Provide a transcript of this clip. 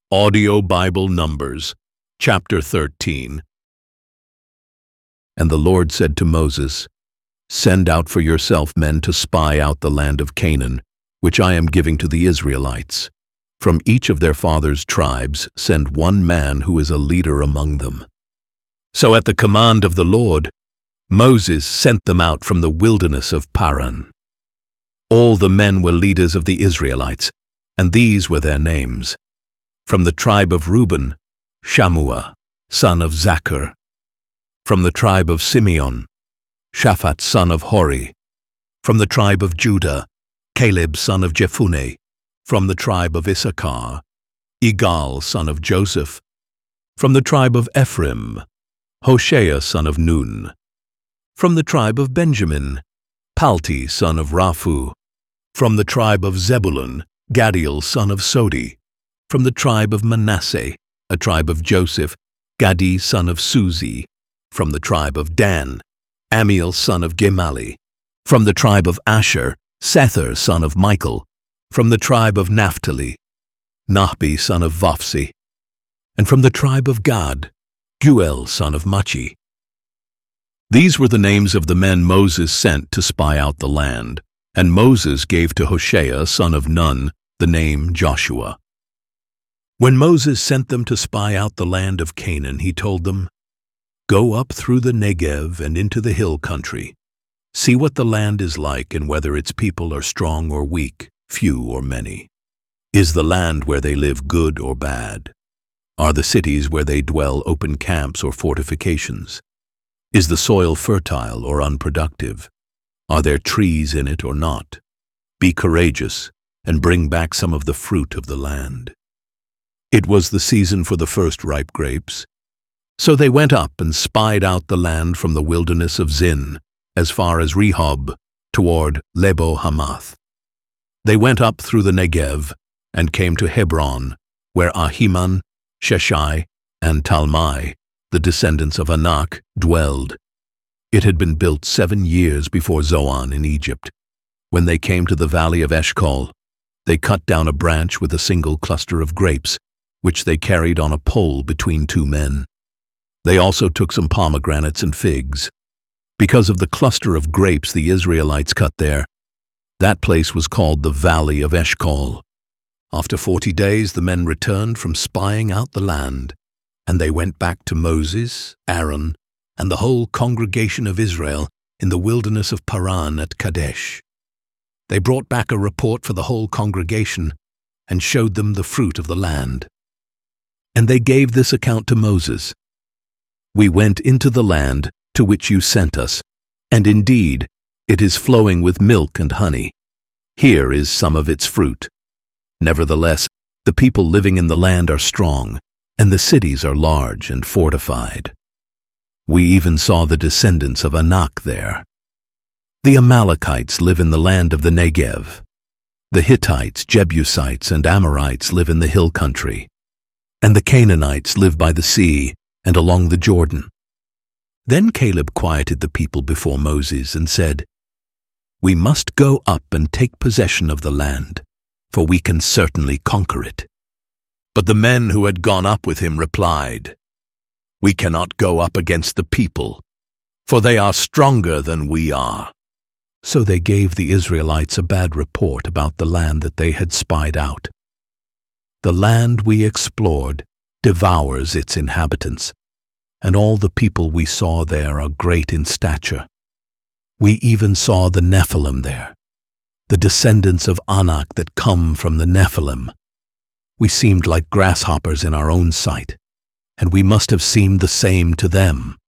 Audio Bible Numbers, chapter 13. And the Lord said to Moses, "Send out for yourself men to spy out the land of Canaan, which I am giving to the Israelites. From each of their fathers' tribes send one man who is a leader among them." So at the command of the Lord, Moses sent them out from the wilderness of Paran. All the men were leaders of the Israelites, and these were their names. From the tribe of Reuben, Shammua, son of Zachar. From the tribe of Simeon, Shaphat, son of Hori. From the tribe of Judah, Caleb, son of Jephunneh. From the tribe of Issachar, Igal, son of Joseph. From the tribe of Ephraim, Hoshea, son of Nun. From the tribe of Benjamin, Palti, son of Raphu. From the tribe of Zebulun, Gadiel, son of Sodi. From the tribe of Manasseh, a tribe of Joseph, Gadi, son of Suzi. From the tribe of Dan, Amiel, son of Gemali. From the tribe of Asher, Sethur, son of Michael. From the tribe of Naphtali, Nahbi, son of Vophsi. And from the tribe of Gad, Guel, son of Machi. These were the names of the men Moses sent to spy out the land, and Moses gave to Hoshea, son of Nun, the name Joshua. When Moses sent them to spy out the land of Canaan, he told them, "Go up through the Negev and into the hill country. See what the land is like and whether its people are strong or weak, few or many. Is the land where they live good or bad? Are the cities where they dwell open camps or fortifications? Is the soil fertile or unproductive? Are there trees in it or not? Be courageous and bring back some of the fruit of the land." It was the season for the first ripe grapes. So they went up and spied out the land from the wilderness of Zin, as far as Rehob, toward Lebo Hamath. They went up through the Negev and came to Hebron, where Ahiman, Sheshai, and Talmai, the descendants of Anak, dwelled. It had been built 7 years before Zoan in Egypt. When they came to the valley of Eshcol, they cut down a branch with a single cluster of grapes, which they carried on a pole between 2 men. They also took some pomegranates and figs. Because of the cluster of grapes the Israelites cut there, that place was called the Valley of Eshcol. After 40 days the men returned from spying out the land, and they went back to Moses, Aaron, and the whole congregation of Israel in the wilderness of Paran at Kadesh. They brought back a report for the whole congregation and showed them the fruit of the land. And they gave this account to Moses: "We went into the land to which you sent us, and indeed it is flowing with milk and honey. Here is some of its fruit. Nevertheless, the people living in the land are strong, and the cities are large and fortified. We even saw the descendants of Anak there. The Amalekites live in the land of the Negev. The Hittites, Jebusites, and Amorites live in the hill country. And the Canaanites live by the sea and along the Jordan." Then Caleb quieted the people before Moses and said, "We must go up and take possession of the land, for we can certainly conquer it." But the men who had gone up with him replied, "We cannot go up against the people, for they are stronger than we are." So they gave the Israelites a bad report about the land that they had spied out. "The land we explored devours its inhabitants, and all the people we saw there are great in stature. We even saw the Nephilim there, the descendants of Anak that come from the Nephilim. We seemed like grasshoppers in our own sight, and we must have seemed the same to them.